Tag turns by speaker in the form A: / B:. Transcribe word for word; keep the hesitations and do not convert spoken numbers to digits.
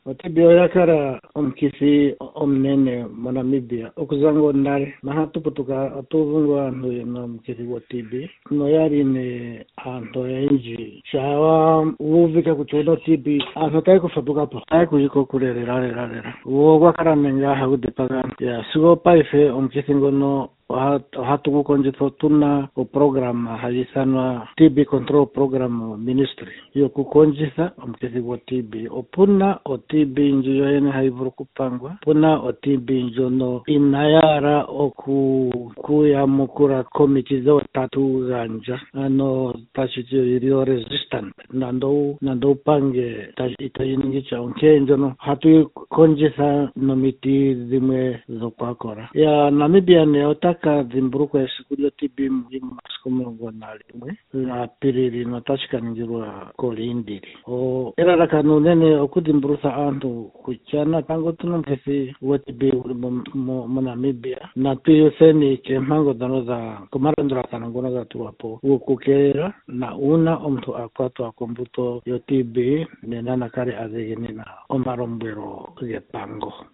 A: Otibio yakara omkisi omnene monamibia okuzango ndale mahatu putuka atuvungu andu no mkisi wa tibi no yari ne anto enji shawa uvika kuchodo tibi afatai kufatuka po ai kujiko kulere rare rare wo wakara menga haude paga ya sugo paife omkisi ngono hatu kukonjito tuna o program hajisana T B control program ministry yo kukonjisa omkesi wa T B opuna o T B njo yene haivuru kupangwa puna o T B njo no inayara oku kuya mukura komiti zo tatu ganja ano tashitio irio resistant nando nando pange itayiningi cha onkenjo no hatu konjisa no miti zimwe zo pakora ya Namibia ne otaka ka zimburuko ya shikurio tibi mjimu masikumu ngonali mwe na piriri natashika njirua koli indiri o era raka nunene okudimburusa antu kuchana tango tunumkesi watibi mo Namibia na tuyo seni kemango danoza kumarandura kanangona za tuwapo ukukera na una omtu akwatu akombuto yo tibi nenana kare azegeni na omarombwero kuge pango.